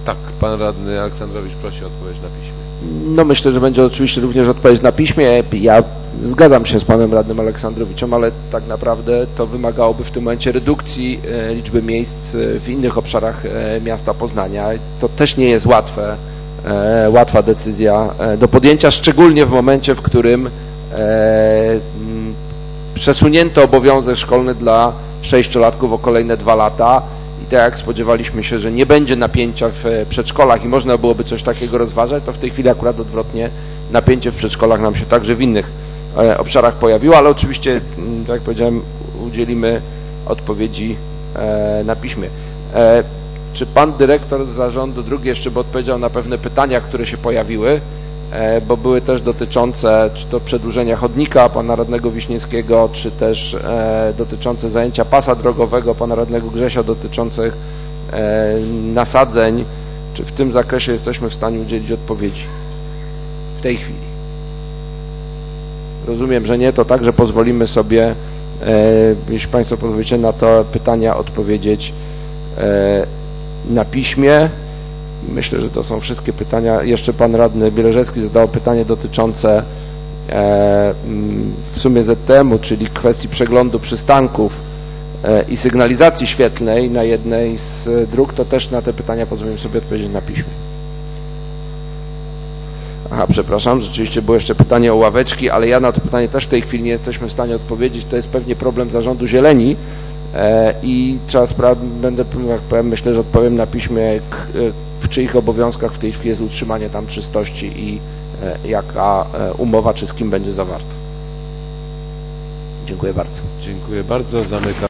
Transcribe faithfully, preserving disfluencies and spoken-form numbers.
Tak, pan radny Aleksandrowicz prosi o odpowiedź na piśmie. No myślę, że będzie oczywiście również odpowiedź na piśmie. Ja zgadzam się z panem radnym Aleksandrowiczem, ale tak naprawdę to wymagałoby w tym momencie redukcji liczby miejsc w innych obszarach miasta Poznania. To też nie jest łatwe, łatwa decyzja do podjęcia, szczególnie w momencie, w którym przesunięto obowiązek szkolny dla sześciolatków o kolejne dwa lata i tak jak spodziewaliśmy się, że nie będzie napięcia w przedszkolach i można byłoby coś takiego rozważać, to w tej chwili akurat odwrotnie napięcie w przedszkolach nam się także w innych obszarach pojawiło, ale oczywiście, tak jak powiedziałem, udzielimy odpowiedzi na piśmie. Czy pan dyrektor z zarządu drugi jeszcze by odpowiedział na pewne pytania, które się pojawiły, bo były też dotyczące czy to przedłużenia chodnika pana radnego Wiśniewskiego, czy też dotyczące zajęcia pasa drogowego pana radnego Grzesia, dotyczących nasadzeń, czy w tym zakresie jesteśmy w stanie udzielić odpowiedzi w tej chwili? Rozumiem, że nie, to także pozwolimy sobie, jeśli państwo pozwolicie, na te pytania odpowiedzieć na piśmie. Myślę, że to są wszystkie pytania. Jeszcze pan radny Bieleżewski zadał pytanie dotyczące w sumie Z T M-u, czyli kwestii przeglądu przystanków i sygnalizacji świetlnej na jednej z dróg. To też na te pytania pozwolimy sobie odpowiedzieć na piśmie. Aha, przepraszam, rzeczywiście było jeszcze pytanie o ławeczki, ale ja na to pytanie też w tej chwili nie jesteśmy w stanie odpowiedzieć. To jest pewnie problem zarządu zieleni i trzeba sprawdzić, będę, jak powiem, myślę, że odpowiem na piśmie, w czyich obowiązkach w tej chwili jest utrzymanie tam czystości i jaka umowa, czy z kim będzie zawarta. Dziękuję bardzo. Dziękuję bardzo. Zamykam.